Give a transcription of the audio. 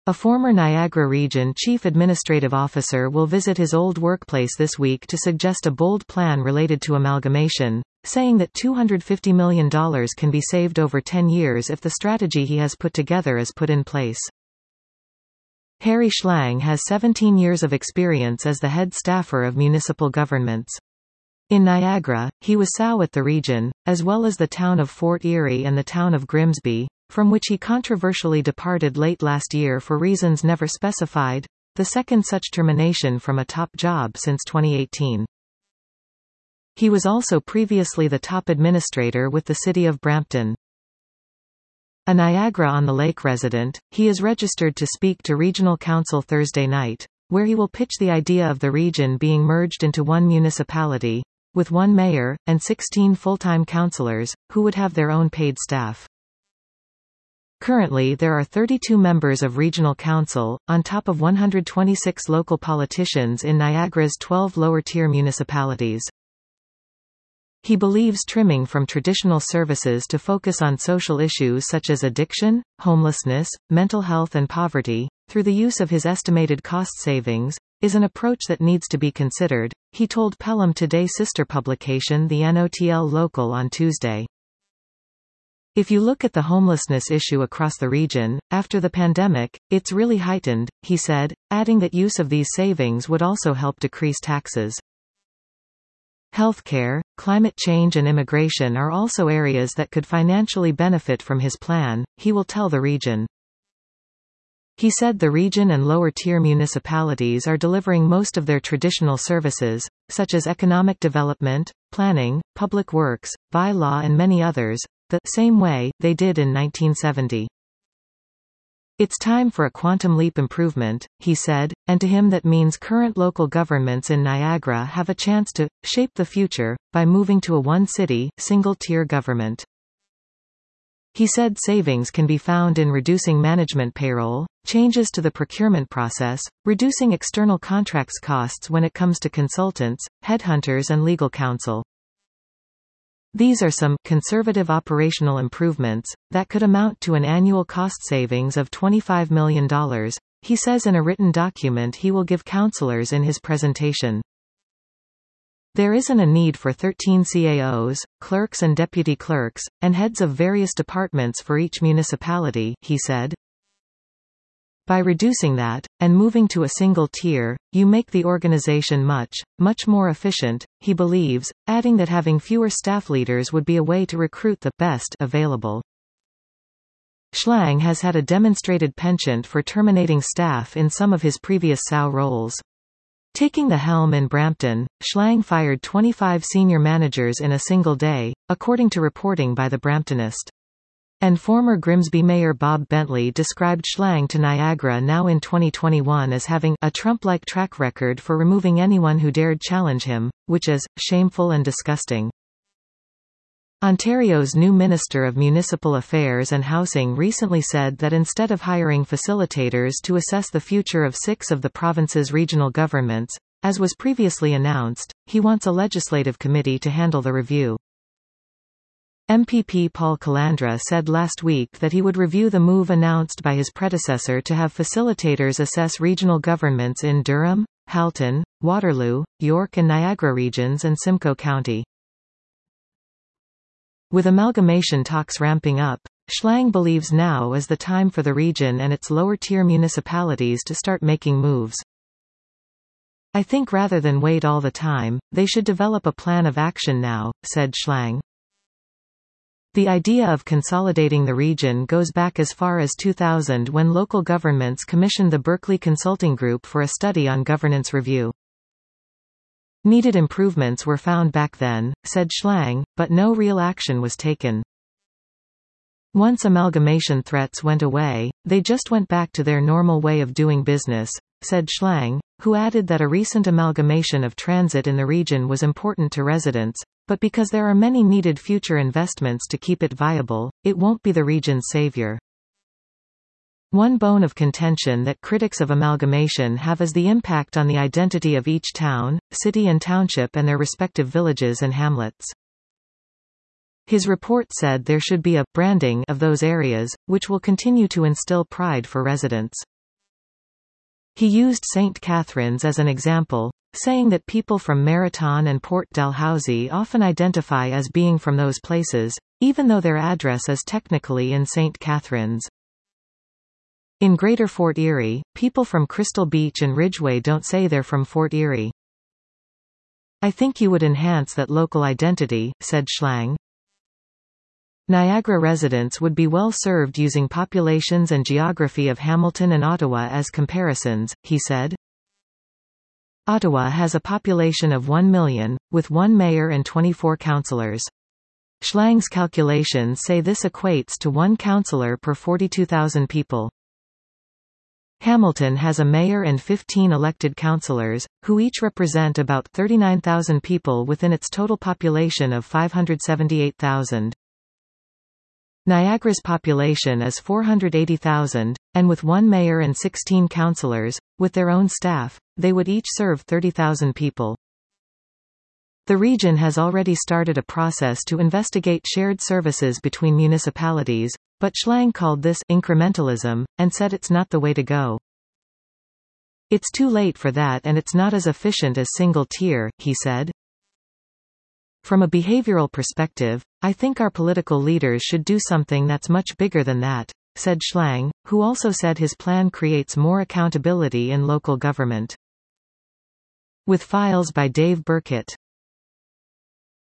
A former Niagara Region Chief Administrative Officer will visit his old workplace this week to suggest a bold plan related to amalgamation, saying that $250 million can be saved over 10 years if the strategy he has put together is put in place. Harry Schlang has 17 years of experience as the head staffer of municipal governments. In Niagara, he was SOW at the region, as well as the town of Fort Erie and the town of Grimsby, from which he controversially departed late last year for reasons never specified, the second such termination from a top job since 2018. He was also previously the top administrator with the city of Brampton. A Niagara-on-the-Lake resident, he is registered to speak to Regional Council Thursday night, where he will pitch the idea of the region being merged into one municipality, with one mayor, and 16 full-time councillors, who would have their own paid staff. Currently there are 32 members of Regional Council, on top of 126 local politicians in Niagara's 12 lower-tier municipalities. He believes trimming from traditional services to focus on social issues such as addiction, homelessness, mental health and poverty, through the use of his estimated cost savings, is an approach that needs to be considered, he told Pelham Today sister publication The NOTL Local on Tuesday. If you look at the homelessness issue across the region, after the pandemic, it's really heightened, he said, adding that use of these savings would also help decrease taxes. Healthcare, climate change and immigration are also areas that could financially benefit from his plan, he will tell the region. He said the region and lower-tier municipalities are delivering most of their traditional services, such as economic development, planning, public works, by-law and many others, the same way they did in 1970. It's time for a quantum leap improvement, he said, and to him that means current local governments in Niagara have a chance to shape the future by moving to a one-city, single-tier government. He said savings can be found in reducing management payroll, changes to the procurement process, reducing external contracts costs when it comes to consultants, headhunters and legal counsel. These are some conservative operational improvements that could amount to an annual cost savings of $25 million, he says in a written document he will give councillors in his presentation. There isn't a need for 13 CAOs, clerks and deputy clerks, and heads of various departments for each municipality, he said. By reducing that, and moving to a single tier, you make the organization much more efficient, he believes, adding that having fewer staff leaders would be a way to recruit the best available. Schlang has had a demonstrated penchant for terminating staff in some of his previous SOW roles. Taking the helm in Brampton, Schlang fired 25 senior managers in a single day, according to reporting by the Bramptonist. And former Grimsby Mayor Bob Bentley described Schlang to Niagara Now in 2021 as having a Trump-like track record for removing anyone who dared challenge him, which is shameful and disgusting. Ontario's new Minister of Municipal Affairs and Housing recently said that instead of hiring facilitators to assess the future of 6 of the province's regional governments, as was previously announced, he wants a legislative committee to handle the review. MPP Paul Calandra said last week that he would review the move announced by his predecessor to have facilitators assess regional governments in Durham, Halton, Waterloo, York and Niagara regions and Simcoe County. With amalgamation talks ramping up, Schlang believes now is the time for the region and its lower-tier municipalities to start making moves. I think rather than wait all the time, they should develop a plan of action now, said Schlang. The idea of consolidating the region goes back as far as 2000 when local governments commissioned the Berkeley Consulting Group for a study on governance review. Needed improvements were found back then, said Schlang, but no real action was taken. Once amalgamation threats went away, they just went back to their normal way of doing business, said Schlang, who added that a recent amalgamation of transit in the region was important to residents, but because there are many needed future investments to keep it viable, it won't be the region's savior. One bone of contention that critics of amalgamation have is the impact on the identity of each town, city and township and their respective villages and hamlets. His report said there should be a branding of those areas, which will continue to instill pride for residents. He used St. Catharines as an example, saying that people from Marathon and Port Dalhousie often identify as being from those places, even though their address is technically in St. Catharines. In Greater Fort Erie, people from Crystal Beach and Ridgeway don't say they're from Fort Erie. I think you would enhance that local identity, said Schlang. Niagara residents would be well served using populations and geography of Hamilton and Ottawa as comparisons, he said. Ottawa has a population of 1 million, with 1 mayor and 24 councillors. Schlang's calculations say this equates to 1 councillor per 42,000 people. Hamilton has a mayor and 15 elected councillors, who each represent about 39,000 people within its total population of 578,000. Niagara's population is 480,000, and with 1 mayor and 16 councillors, with their own staff, they would each serve 30,000 people. The region has already started a process to investigate shared services between municipalities, but Schlang called this incrementalism, and said it's not the way to go. It's too late for that and it's not as efficient as single tier, he said. From a behavioral perspective, I think our political leaders should do something that's much bigger than that, said Schlang, who also said his plan creates more accountability in local government. With files by Dave Burkett.